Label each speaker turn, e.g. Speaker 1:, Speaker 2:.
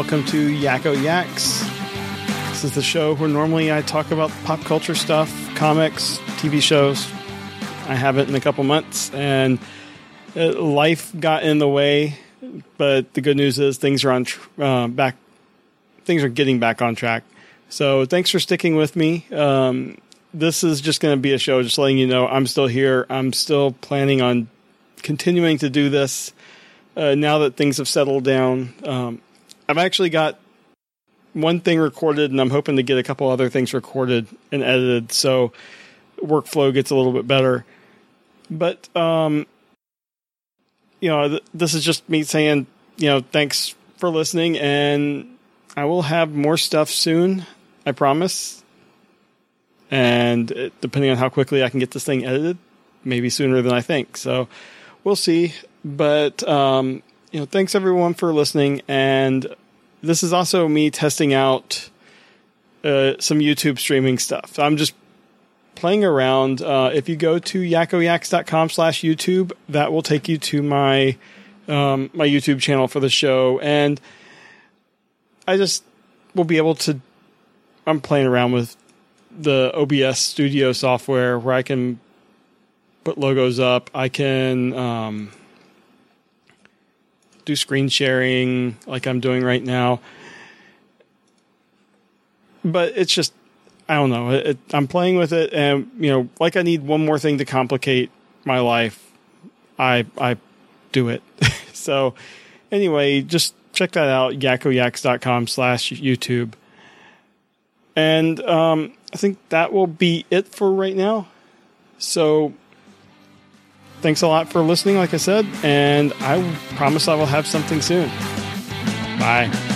Speaker 1: welcome to Yakko Yaks. This is the show where normally I talk about pop culture stuff, comics, TV shows. I haven't in a couple months, and life got in the way. But the good news is things are on back. Things are getting back on track. So thanks for sticking with me. This is just going to be a show, just letting you know I'm still here. I'm still planning on continuing to do this now that things have settled down. I've actually got one thing recorded, and I'm hoping to get a couple other things recorded and edited, so workflow gets a little bit better. But this is just me saying, thanks for listening, and I will have more stuff soon, I promise. And depending on how quickly I can get this thing edited, maybe sooner than I think. So we'll see. But, thanks everyone for listening. And this is also me testing out some YouTube streaming stuff. I'm just playing around. If you go to yakkoyaks.com/YouTube, that will take you to my my YouTube channel for the show. And I just will be able to, I'm playing around with the OBS Studio software where I can put logos up. I can do screen sharing like I'm doing right now. But it's just, I don't know. I'm playing with it, and, like I need one more thing to complicate my life, I do it. So anyway, just check that out, yakkoyaks.com/YouTube. And I think that will be it for right now. So thanks a lot for listening, like I said, and I promise I will have something soon. Bye.